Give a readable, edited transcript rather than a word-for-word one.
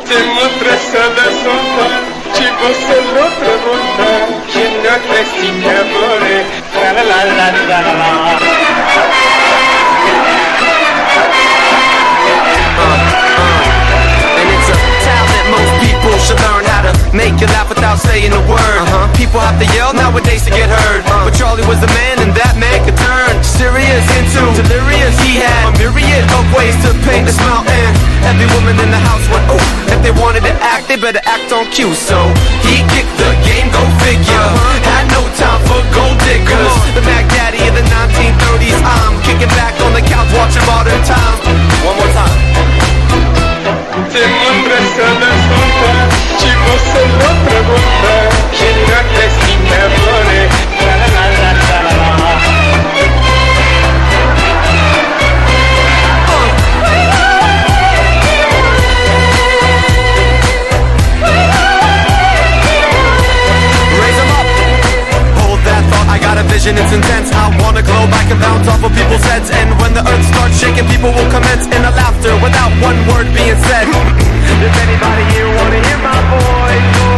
Siempre se le solta, chico se lo pregunta, ¿quién no crece que more? La la la la la la. And it's a talent most people should learn how to make you laugh without saying a word. People have to yell nowadays to get heard, but Charlie was the man and that man could turn serious into delirious. He had a myriad of ways to paint this mountain. Every woman in the house went ooh. If they wanted to act, they better act on cue. So he kicked the game, go figure. Had no time for gold diggers. The Mac Daddy of the 1930s. I'm kicking back on the couch watching Modern Times. One more time. Siempre se le solta, chico se lo pregunta, ¿quién no crece que more? La la la la la la. I got a vision, it's intense. I want a globe I can bounce off of people's heads. And when the earth starts shaking, people will commence in a laughter without one word being said. Does anybody here wanna hear my voice?